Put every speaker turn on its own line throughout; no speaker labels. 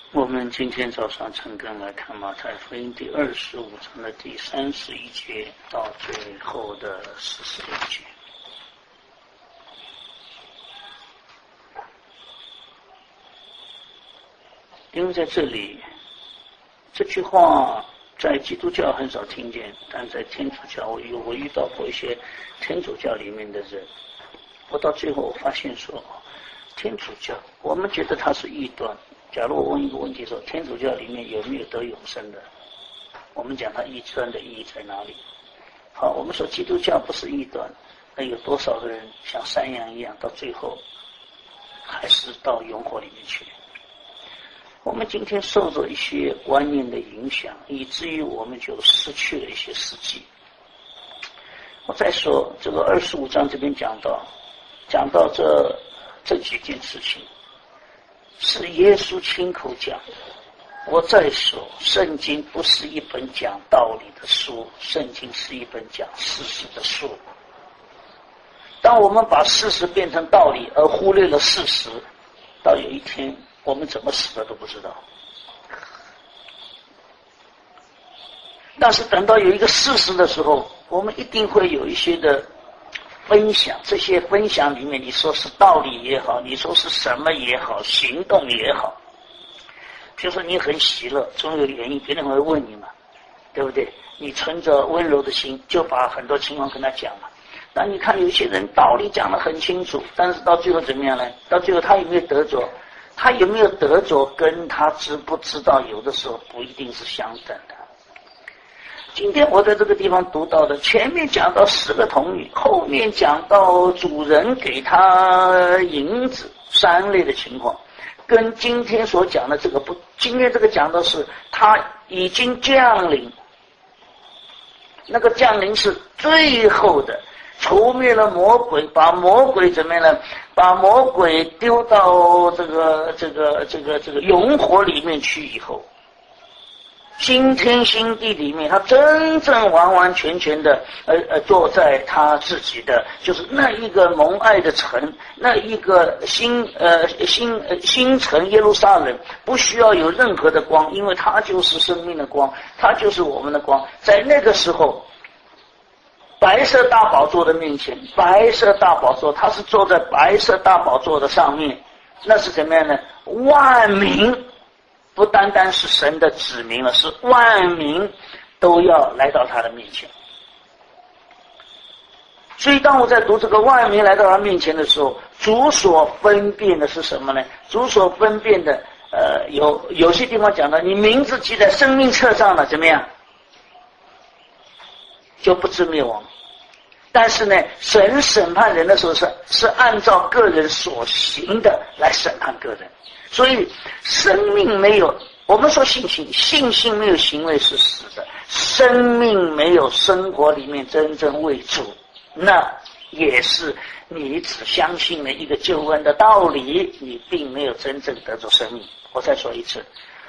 我们今天早上陈根来看马太福音第25章的第31节到最后的46节。因为在这里，这句话在基督教很少听见，但在天主教我遇到过一些天主教里面的人，我到最后我发现说，天主教我们觉得它是异端。假如我问一个问题说，天主教里面有没有得永生的？我们讲它异端的意义在哪里？好，我们说基督教不是异端，那有多少个人像山羊一样，到最后还是到永火里面去？我们今天受着一些观念的影响，以至于我们就失去了一些实际。我再说这个25章这边讲到这几件事情，是耶稣亲口讲的。我再说，圣经不是一本讲道理的书，圣经是一本讲事实的书。当我们把事实变成道理，而忽略了事实，到有一天我们怎么死的都不知道。但是等到有一个事实的时候，我们一定会有一些的分享，这些分享里面，你说是道理也好，你说是什么也好，行动也好，比如说你很喜乐，总有原因，别人会问你嘛，对不对？你存着温柔的心，就把很多情况跟他讲了。但你看有些人道理讲得很清楚，但是到最后怎么样呢？到最后他有没有得着？他有没有得着，跟他知不知道有的时候不一定是相等的。今天我在这个地方读到的，前面讲到10个童女，后面讲到主人给他银子3类的情况，跟今天所讲的这个不，今天这个讲的是他已经降临，那个降临是最后的，除灭了魔鬼，把魔鬼怎么样呢？把魔鬼丢到这个永火里面去以后，新天新地里面，他真正完完全全的坐在他自己的，就是那一个蒙爱的城，那一个新城耶路撒冷，不需要有任何的光，因为他就是生命的光，他就是我们的光。在那个时候，白色大宝座的面前，白色大宝座，他是坐在白色大宝座的上面，那是怎么样呢？万民不单单是神的子民了，是万民都要来到他的面前。所以当我在读这个万民来到他面前的时候，主所分辨的是什么呢？主所分辨的有些地方讲到，你名字记在生命册上了，怎么样？就不致灭亡。但是呢，神审判人的时候是按照个人所行的来审判个人。所以生命没有，我们说信心没有行为是死的，生命没有生活里面真正为主，那也是你只相信了一个救恩的道理，你并没有真正得着生命。我再说一次，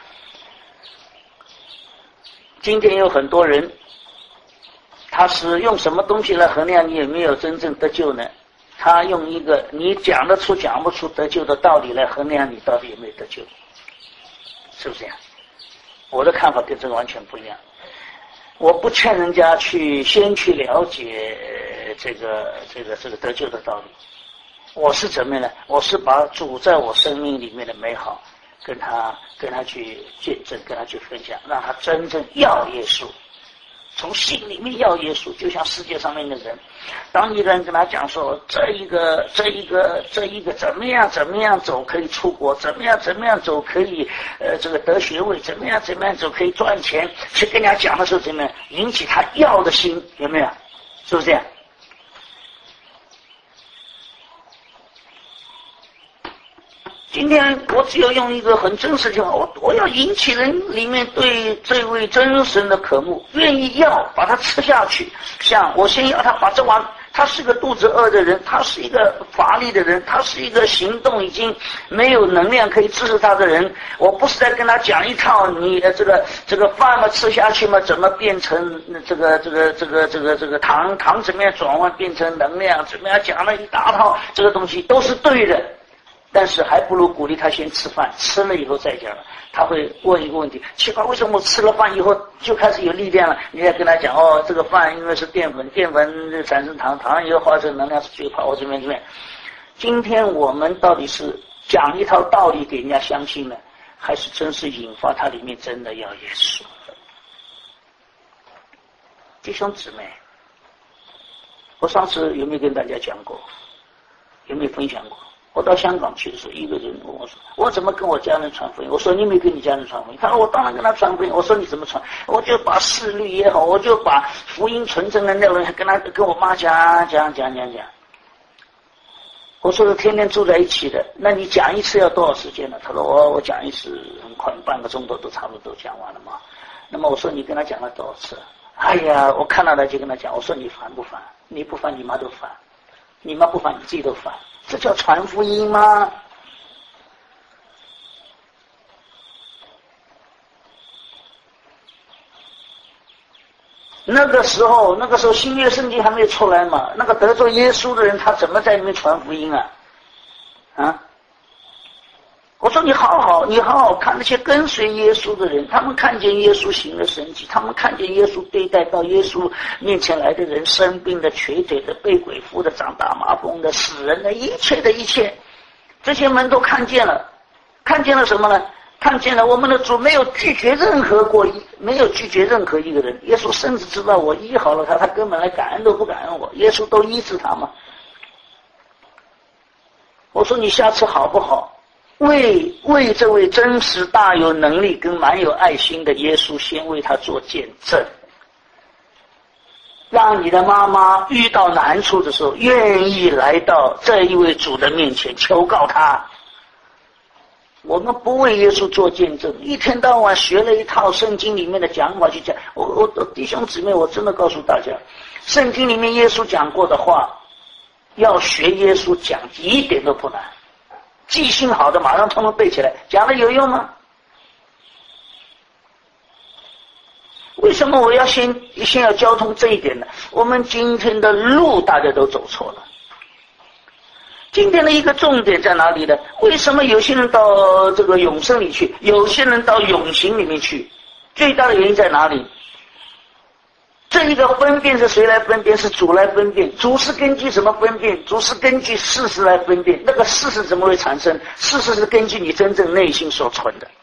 今天有很多人，他是用什么东西来衡量你有没有真正得救呢？他用一个你讲得出讲不出得救的道理来衡量你到底有没有得救，是不是这样？我的看法跟这个完全不一样。我不劝人家先去了解这个得救的道理。我是怎么样呢？我是把主在我生命里面的美好跟他去见证，跟他去分享，让他真正要耶稣，从心里面要耶稣。就像世界上面的人，当一个人跟他讲说这一个怎么样走可以出国，怎么样走可以这个得学位，怎么样走可以赚钱，去跟人家讲的时候，怎么样引起他要的心，有没有？是不是这样？今天我只有用一个很真实的情况，我要引起人里面对这位真神的渴慕，愿意要把它吃下去。像我先要他把这碗，他是个肚子饿的人，他是一个乏力的人，他是一个行动已经没有能量可以支持他的人。我不是在跟他讲一套你这个饭嘛吃下去嘛，怎么变成这个糖怎么样转换变成能量，怎么样讲了一大套，这个东西都是对的。 但是还不如鼓励他先吃饭，吃了以后再讲了。他会问一个问题，奇怪，为什么我吃了饭以后就开始有力量了？你再跟他讲，哦，这个饭因为是淀粉，淀粉产生糖，糖以后化成能量就跑我这边。今天我们到底是讲一套道理给人家相信呢，还是真是引发他里面真的要耶稣？弟兄姊妹，我上次有没有跟大家讲过？有没有分享过？我到香港去的时候，一个人问我说：“我怎么跟我家人传福音？”我说：“你没跟你家人传福音。”他说：“我当然跟他传福音。”我说：“你怎么传？”我就把事律也好，我就把福音纯正的内容跟我妈讲。我说：“是天天住在一起的，那你讲一次要多少时间呢？”他说：“我讲一次很快，半个钟头都差不多讲完了嘛。”那么我说：“你跟他讲了多少次？”哎呀，我看到他就跟他讲，我说：“你烦不烦？你不烦，你妈都烦；你妈不烦，你自己都烦。这叫传福音吗？”那个时候新约圣经还没有出来嘛，那个得罪耶稣的人他怎么在里面传福音啊？我说你好好看那些跟随耶稣的人，他们看见耶稣行了神迹，他们看见耶稣对待到耶稣面前来的人，生病的、瘸腿的、被鬼附的、长大麻风的、死人的，一切，这些门都看见了。看见了什么呢？看见了我们的主没有拒绝任何一个人。耶稣甚至知道我医好了他根本来感恩都不感恩我，耶稣都医治他嘛。我说你下次好不好？为这位真实大有能力跟蛮有爱心的耶稣先为他做见证，让你的妈妈遇到难处的时候愿意来到这一位主的面前求告他。我们不为耶稣做见证，一天到晚学了一套圣经里面的讲法去讲。我弟兄姊妹，我真的告诉大家，圣经里面耶稣讲过的话要学耶稣讲一点都不难，记性好的马上通通背起来，讲了有用吗？为什么我要先要交通这一点呢？我们今天的路大家都走错了。今天的一个重点在哪里呢？为什么有些人到这个永生里去，有些人到永刑里面去？最大的原因在哪里？这一个分辨是谁来分辨？是主来分辨。主是根据什么分辨？主是根据事实来分辨。那个事实怎么会产生？事实是根据你真正内心所存的。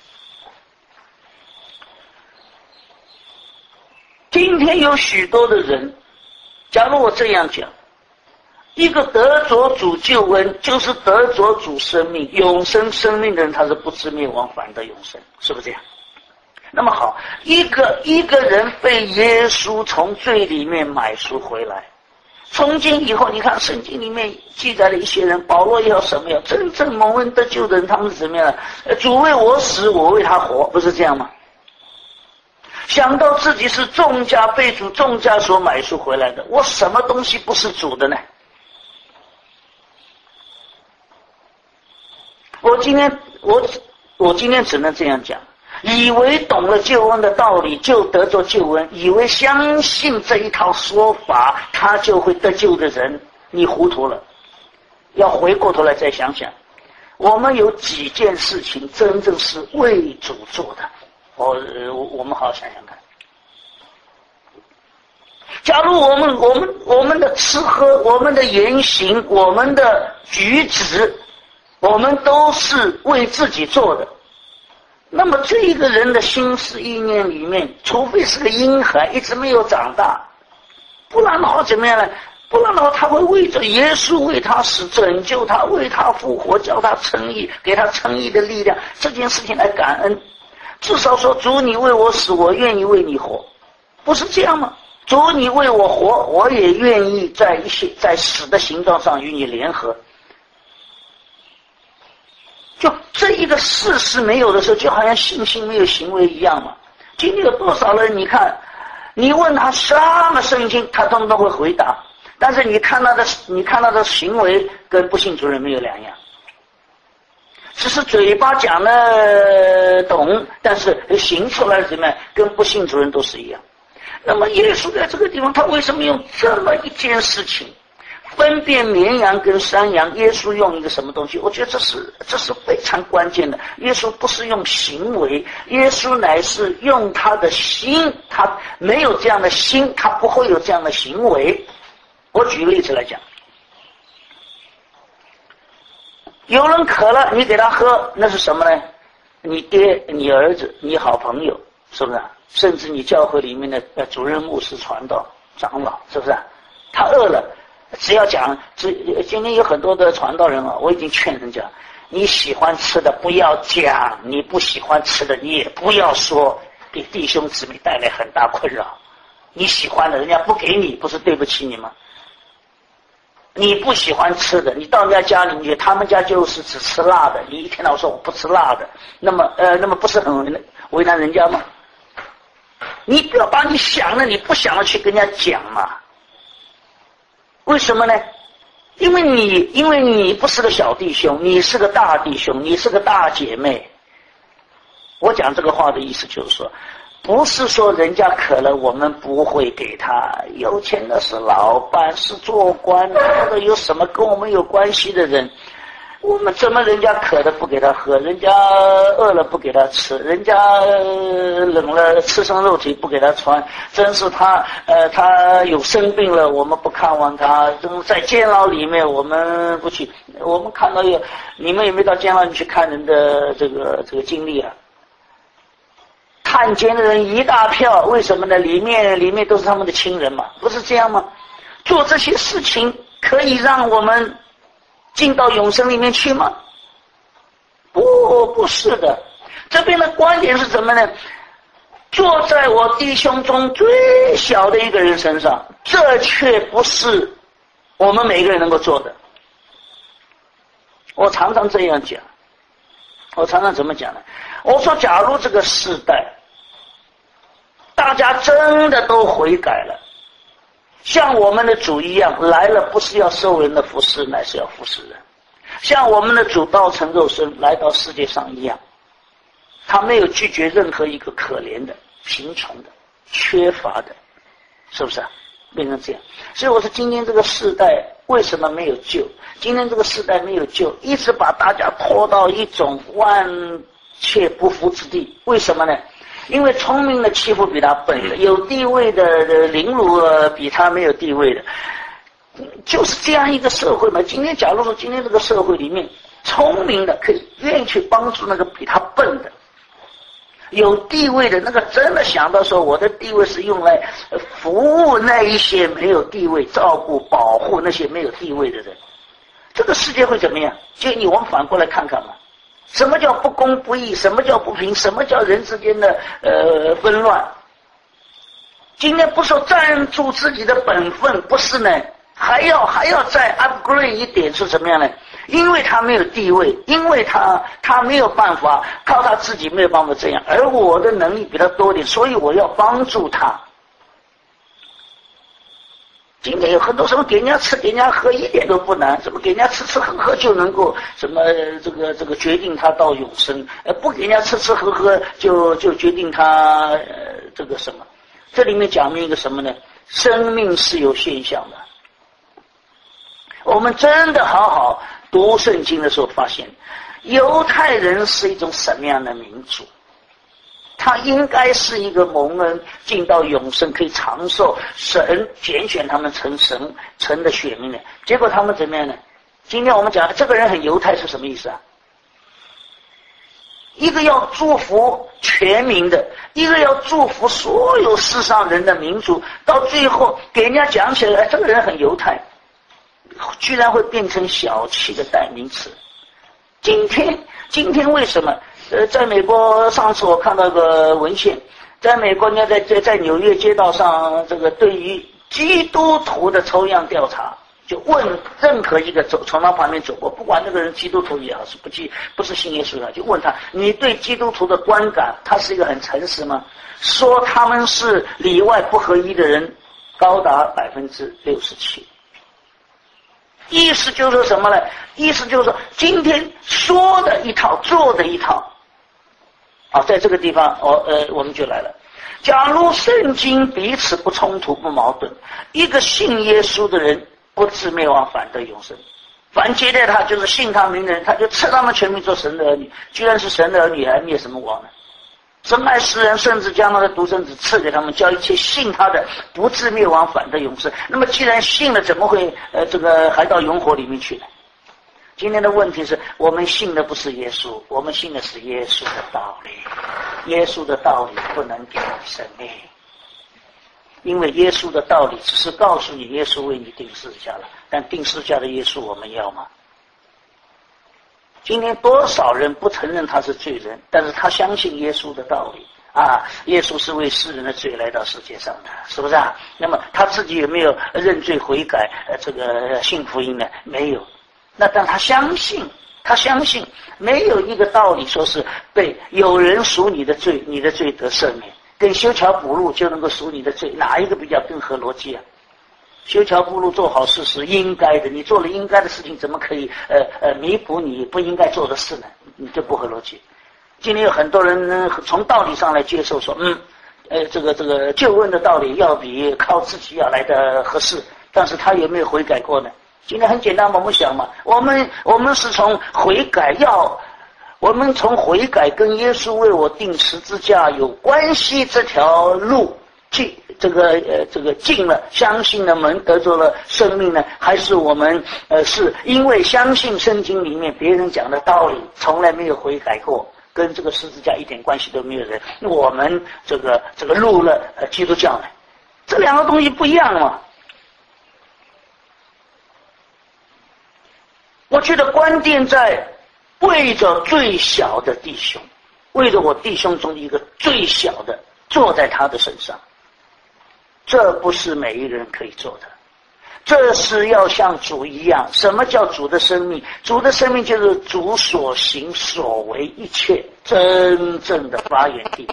今天有许多的人，假如我这样讲，一个得着主救恩，就是得着主生命、永生生命的人，他是不知灭亡，反得永生，是不是这样？那么好，一个人被耶稣从罪里面买赎回来，从今以后，你看圣经里面记载了一些人，保罗也好，什么呀，真正蒙恩得救的人，他们是怎么样的？主为我死，我为他活，不是这样吗？想到自己是重价被主重价所买赎回来的，我什么东西不是主的呢？我今天只能这样讲，以为懂了救恩的道理就得着救恩，以为相信这一套说法他就会得救的人，你糊涂了。要回过头来再想想，我们有几件事情真正是为主做的，我们好好想想看。假如我们的吃喝，我们的言行，我们的举止，我们都是为自己做的，那么这一个人的心思意念里面，除非是个婴孩一直没有长大，不然的话怎么样呢？不然的话他会为着耶稣为他死，拯救他，为他复活，叫他称义，给他称义的力量，这件事情来感恩。至少说，主你为我死，我愿意为你活，不是这样吗？主你为我活，我也愿意在死的行动上与你联合。就这一个事实没有的时候，就好像信心没有行为一样嘛。今天有多少人，你看你问他什么圣经，他通通会回答，但是你看他的行为跟不信主人没有两样，只是嘴巴讲了懂，但是行出来怎么样，跟不信主人都是一样。那么耶稣在这个地方，他为什么用这么一件事情， 分辨绵羊跟山羊，耶稣用一个什么东西？我觉得这是非常关键的。耶稣不是用行为，耶稣乃是用他的心，他没有这样的心，他不会有这样的行为。我举个例子来讲，有人渴了，你给他喝，那是什么呢？你爹、你儿子、你好朋友，是不是？甚至你教会里面的主任、牧师、传道、长老，是不是？他饿了，只要讲，今天有很多的传道人啊，我已经劝人家，你喜欢吃的不要讲，你不喜欢吃的你也不要说，给弟兄姊妹带来很大困扰。你喜欢的人家不给你，不是对不起你吗？你不喜欢吃的，你到人家家里面，他们家就是只吃辣的，你一天到晚说我不吃辣的，那么不是很为难人家吗？你不要把你想的你不想的去跟人家讲嘛。为什么呢？因为你不是个小弟兄，你是个大弟兄，你是个大姐妹。我讲这个话的意思就是说，不是说人家渴了我们不会给他，有钱的是老板，是做官的，或者有什么跟我们有关系的人，我们怎么人家渴了不给他喝，人家饿了不给他吃，人家冷了赤身肉体不给他穿，真是他有生病了我们不看望他，在监牢里面我们不去。我们看到你们有没有到监牢里去看人的这个经历啊？探监的人一大票，为什么呢？里面都是他们的亲人嘛，不是这样吗？做这些事情可以让我们进到永生里面去吗？不是的。这边的观点是什么呢？坐在我弟兄中最小的一个人身上，这却不是我们每个人能够做的。我常常这样讲，我常常怎么讲呢？我说假如这个世代大家真的都悔改了，像我们的主一样来了，不是要受人的服侍，乃是要服侍人。像我们的主道成肉身来到世界上一样，他没有拒绝任何一个可怜的、贫穷的、缺乏的，是不是啊？变成这样。所以我说今天这个世代为什么没有救？今天这个世代没有救，一直把大家拖到一种万切不服之地。为什么呢？因为聪明的欺负比他笨的，有地位的凌辱比他没有地位的，就是这样一个社会嘛。今天假如说今天这个社会里面，聪明的可以愿意去帮助那个比他笨的，有地位的那个真的想到说我的地位是用来服务那一些没有地位，照顾保护那些没有地位的人，这个世界会怎么样？就我们反过来看看嘛。什么叫不公不义？什么叫不平？什么叫人之间的纷乱？今天不说站住自己的本分，不是呢，还要再 upgrade 一点是什么样呢？因为他没有地位，因为他没有办法，靠他自己没有办法这样，而我的能力比他多点，所以我要帮助他。今天有很多什么给人家吃给人家喝一点都不难，什么给人家吃吃喝喝就能够什么这个决定他到永生，不给人家吃吃喝喝就决定他这个什么。这里面讲明一个什么呢？生命是有现象的。我们真的好好读圣经的时候发现，犹太人是一种什么样的民族？他应该是一个蒙恩进到永生可以长寿，神拣选他们成神的选民的。结果他们怎么样呢？今天我们讲这个人很犹太是什么意思啊？一个要祝福全民的，一个要祝福所有世上人的民族，到最后给人家讲起来这个人很犹太，居然会变成小气的代名词。今天为什么在美国，上次我看到个文献，在美国呢，在纽约街道上，这个对于基督徒的抽样调查，就问任何一个从他旁边走过，不管这个人基督徒也好，不是信耶稣的，就问他，你对基督徒的观感，他是一个很诚实吗？说他们是里外不合一的人，高达67%。意思就是说什么呢？意思就是说，今天说的一套，做的一套。在这个地方，我们就来了。假如圣经彼此不冲突、不矛盾，一个信耶稣的人不至灭亡，反得永生。凡接待他，就是信他名的人，他就赐他们全名做神的儿女。居然是神的儿女，还灭什么亡呢？真爱世人，甚至将他的独生子赐给他们，叫一切信他的不至灭亡，反得永生。那么既然信了，怎么会还到永火里面去呢？今天的问题是我们信的不是耶稣，我们信的是耶稣的道理。耶稣的道理不能给你生命，因为耶稣的道理只是告诉你耶稣为你定十字架了，但定十字架的耶稣我们要吗？今天多少人不承认他是罪人，但是他相信耶稣的道理啊，耶稣是为世人的罪来到世界上的，是不是啊？那么他自己有没有认罪悔改信福音呢？没有。那但他相信没有一个道理说是被有人赎你的罪，你的罪得赦免，跟修桥补路就能够赎你的罪，哪一个比较更合逻辑啊？修桥补路做好事是应该的，你做了应该的事情，怎么可以弥补你不应该做的事呢？你就不合逻辑。今天有很多人从道理上来接受说，这个救恩的道理要比靠自己要来的合适，但是他有没有悔改过呢？今天很简单，我们想嘛，我们是从悔改我们从悔改跟耶稣为我定十字架有关系这条路进进了相信的门得着了生命呢，还是我们是因为相信圣经里面别人讲的道理，从来没有悔改过，跟这个十字架一点关系都没有人，我们这个入了基督教呢？这两个东西不一样嘛。我觉得关键在为着最小的弟兄，为着我弟兄中的一个最小的坐在他的身上，这不是每一个人可以做的，这是要像主一样。什么叫主的生命？主的生命就是主所行所为一切真正的发源地。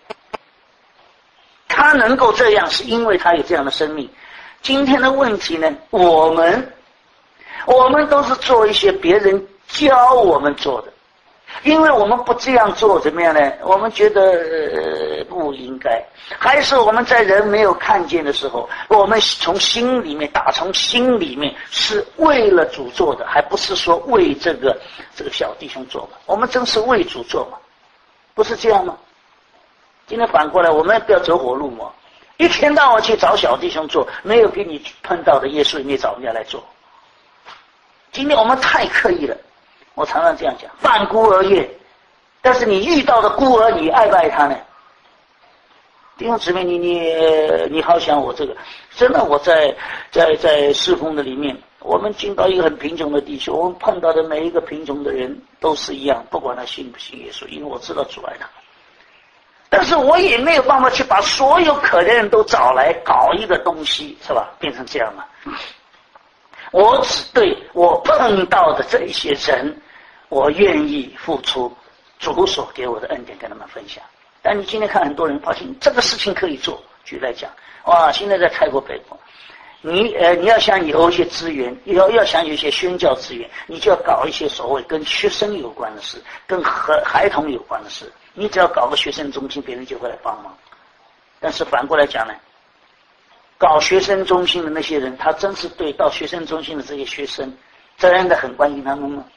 他能够这样是因为他有这样的生命。今天的问题呢，我们都是做一些别人教我们做的，因为我们不这样做怎么样呢？我们觉得不应该，还是我们在人没有看见的时候，我们从心里面是为了主做的，还不是说为这个小弟兄做嘛？我们真是为主做嘛？不是这样吗？今天反过来，我们不要走火入魔，一天到晚去找小弟兄做，没有给你碰到的耶稣，你找人家来做。今天我们太刻意了，我常常这样讲，泛孤而业。但是你遇到的孤儿，你爱不爱他呢？弟兄姊妹，你好想我这个，真的我在侍奉的里面，我们进到一个很贫穷的地区，我们碰到的每一个贫穷的人都是一样，不管他信不信耶稣，因为我知道主爱他。但是我也没有办法去把所有可怜人都找来搞一个东西，是吧？变成这样了。我只对我碰到的这一些人，我愿意付出主所给我的恩典跟他们分享。但你今天看很多人发现这个事情可以做，举例来讲，哇，现在在泰国北部，你要想有一些资源，要想有一些宣教资源，你就要搞一些所谓跟学生有关的事，跟孩童有关的事。你只要搞个学生中心，别人就会来帮忙。但是反过来讲呢，搞学生中心的那些人，他真是对到学生中心的这些学生真的很关心他们吗？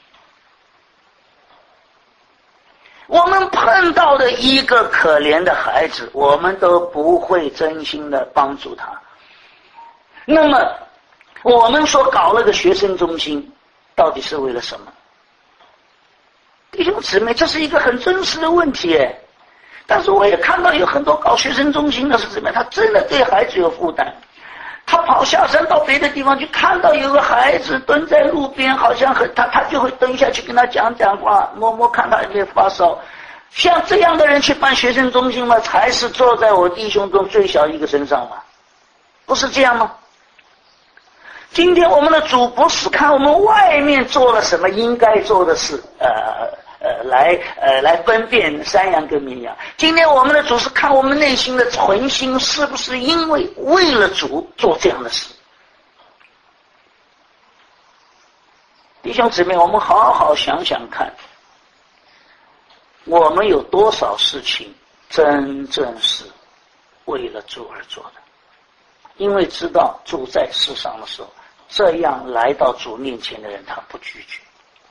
我们碰到的一个可怜的孩子，我们都不会真心的帮助他。那么我们说搞了个学生中心，到底是为了什么？弟兄姊妹，这是一个很真实的问题。但是我也看到有很多搞学生中心的是怎么样，他真的对孩子有负担，他跑下山到别的地方去，看到有个孩子蹲在路边，好像他就会蹲下去跟他讲话，摸摸看他有没有发烧。像这样的人去办学生中心吗？才是坐在我弟兄中最小一个身上嘛，不是这样吗？今天我们的主不是看我们外面做了什么应该做的事，来分辨山羊跟绵羊。今天我们的主是看我们内心的存心是不是因为了主做这样的事。弟兄姊妹，我们好好想想看，我们有多少事情真正是为了主而做的？因为知道主在世上的时候这样来到主面前的人，他不拒绝。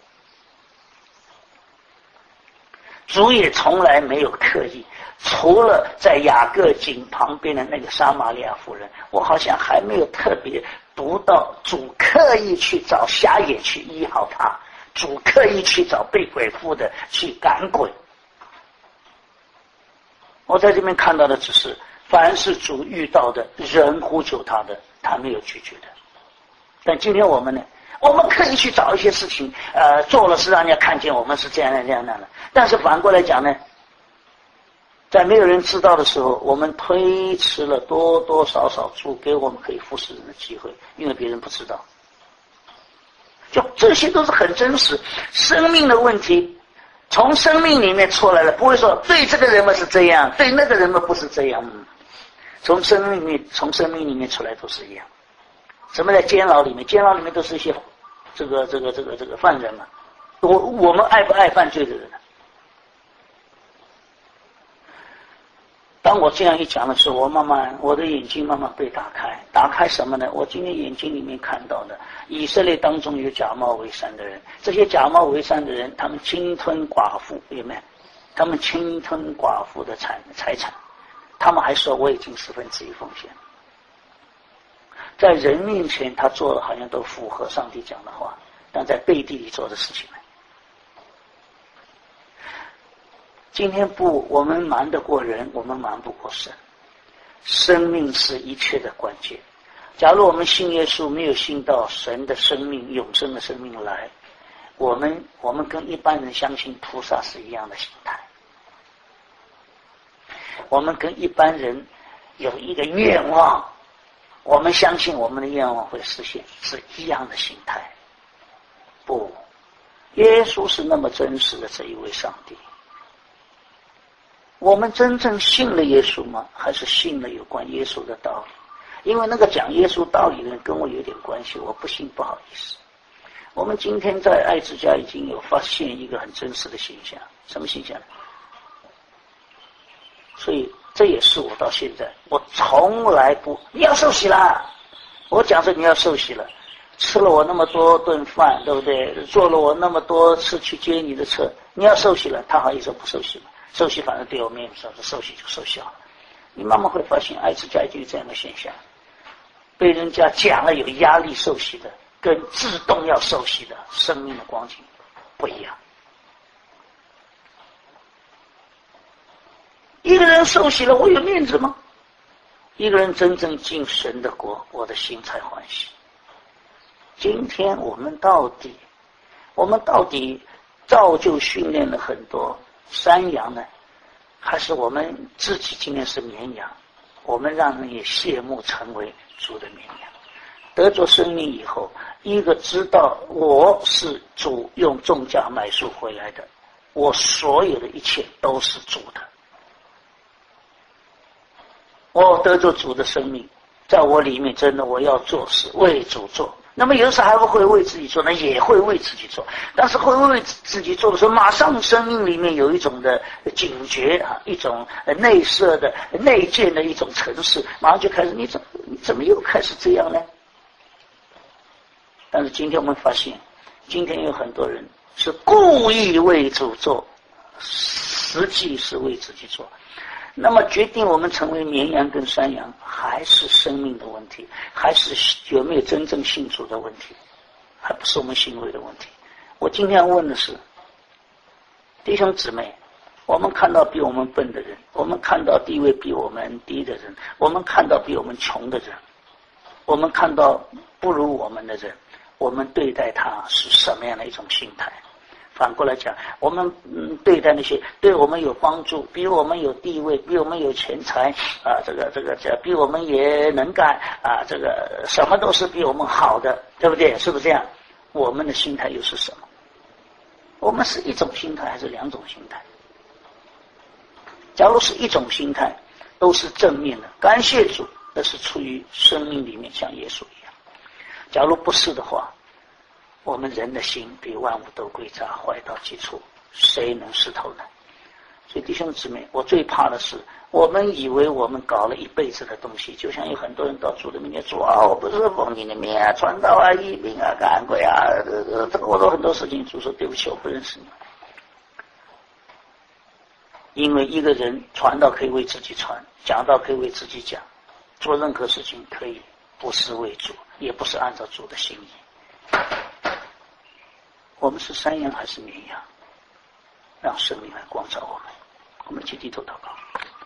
主也从来没有刻意，除了在雅各井旁边的那个撒玛利亚妇人，我好像还没有特别读到主刻意去找瞎眼去医好他，主刻意去找被鬼附的去赶鬼。我在这边看到的只是，凡是主遇到的人呼求他的，他没有拒绝的。但今天我们呢？我们刻意去找一些事情，做了是让人家看见我们是这样的这样的。但是反过来讲呢，在没有人知道的时候，我们推迟了多多少少主给我们可以服侍人的机会，因为别人不知道。就这些都是很真实生命的问题，从生命里面出来了，不会说对这个人们是这样，对那个人们不是这样。从生命里面出来都是一样。什么在监牢里面？监牢里面都是一些这个犯人嘛。我们爱不爱犯罪的人？当我这样一讲的时候，我的眼睛慢慢被打开。打开什么呢？我今天眼睛里面看到的，以色列当中有假冒为善的人，这些假冒为善的人，他们侵吞寡妇，有没有？他们侵吞寡妇的财产，他们还说我已经1/4奉献。在人面前他做了好像都符合上帝讲的话，但在背地里做的事情呢？今天我们瞒得过人，我们瞒不过神。生命是一切的关键。假如我们信耶稣，没有信到神的生命、永生的生命来，我们跟一般人相信菩萨是一样的心态。我们跟一般人有一个愿望，我们相信我们的愿望会实现，是一样的心态。不，耶稣是那么真实的这一位上帝。我们真正信了耶稣吗？还是信了有关耶稣的道理？因为那个讲耶稣道理的人跟我有点关系，我不信不好意思。我们今天在爱之家已经有发现一个很真实的现象，什么现象呢？所以这也是我到现在我从来不，你要受洗啦，我讲说你要受洗了，吃了我那么多顿饭，对不对？坐了我那么多次去接你的车，你要受洗了，他好意思不受洗吗？受洗反正对我没有说受洗就受洗好了。你慢慢会发现爱之家就有这样的现象，被人家讲了有压力受洗的，跟自动要受洗的生命的光景不一样。一个人受洗了，我有面子吗？一个人真正进神的国，我的心才欢喜。今天我们到底造就训练了很多山羊呢，还是我们自己今天是绵羊？我们让人也羡慕成为主的绵羊。得着生命以后，一个知道我是主用重价买赎回来的，我所有的一切都是主的。我得着主的生命，在我里面真的我要做事为主做。那么有时候还不会为自己做呢，也会为自己做，但是会为自己做的时候，马上生命里面有一种的警觉啊，一种内设的内建的一种程式，马上就开始你怎么又开始这样呢？但是今天我们发现，今天有很多人是故意为主做，实际是为自己做。那么决定我们成为绵羊跟山羊，还是生命的问题，还是有没有真正信主的问题，还不是我们行为的问题。我今天要问的是，弟兄姊妹，我们看到比我们笨的人，我们看到地位比我们低的人，我们看到比我们穷的人，我们看到不如我们的人，我们对待他是什么样的一种心态？反过来讲，我们对待那些对我们有帮助、比我们有地位、比我们有钱财啊，比我们也能干啊，这个什么都是比我们好的，对不对？是不是这样？我们的心态又是什么？我们是一种心态还是两种心态？假如是一种心态，都是正面的，感谢主，那是出于生命里面像耶稣一样。假如不是的话，我们人的心比万物都诡诈，坏到极处，谁能识透呢？所以弟兄姊妹，我最怕的是我们以为我们搞了一辈子的东西，就像有很多人到主的面前说啊，我不是奉你的名啊，传道啊，医病啊，赶鬼啊，我做很多事情。主说对不起，我不认识你。因为一个人传道可以为自己传，讲道可以为自己讲，做任何事情可以不是为主，也不是按照主的心意。我们是山羊还是绵羊？让生命来光照我们。我们去低头祷告。